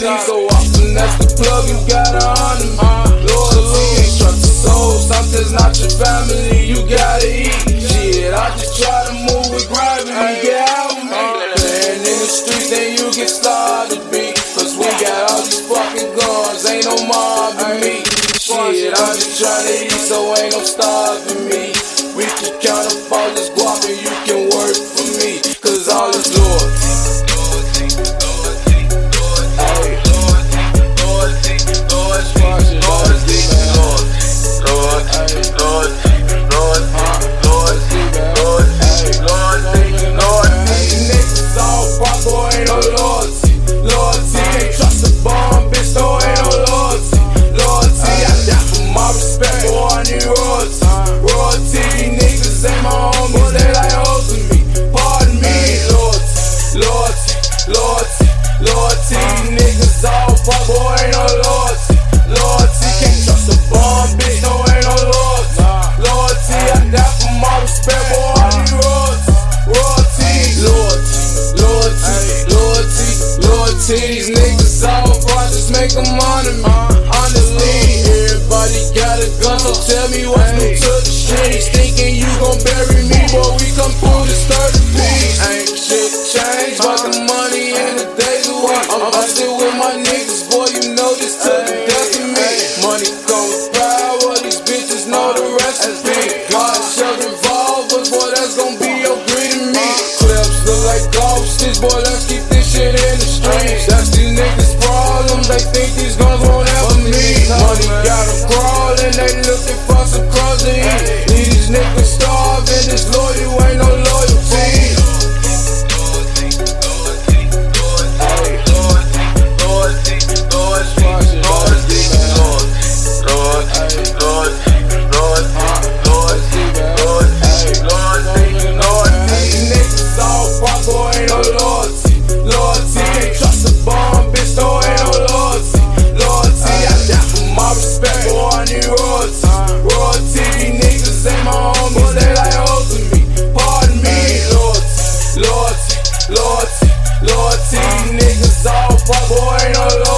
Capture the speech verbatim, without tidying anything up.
so often that's the plug, you gotta honor me. Loyalty, ain't trust the soul, something's not your family, you gotta eat. Shit, I just try to move with gravity, get out of me. Playing in the streets, then you get started, beat. Cause we got all these fucking guns, ain't no mob in me. Shit, I'm just tryna eat, so ain't no starving me. We can count up all this guap and you can work for me. Cause all is loyalty. Loyalty, niggas all fuck, boy, ain't no loyalty. Loyalty, can't trust a bomb, bitch, no, ain't no loyalty. Loyalty, I die for my respect, boy, I need royalty. Royalty, loyalty, loyalty, loyalty, loyalty. These niggas all fuck, just make them honor me. Honestly, everybody got a gun, so tell me what's new to the streets. Thinking you gon' bury me, boy, we come through this thirty piece. Ain't shit changed, but the money and the days of work. I'm bustin' with my niggas, boy, you know this to the death of me. Money come with power, these bitches know the recipe. God shove revolvers, boy, that's gon' be your greed in me. Clips look like golf sticks, boy, let's keep this shit in the streets. That's these niggas' problems, they think these guns won't ever me. Money got them crawling, they looking for some crumbs to eat. Leave these niggas starving, this loyal ain't no loyalty. Loyalty, loyalty, niggas all fuck, boy, ain't no loyalty.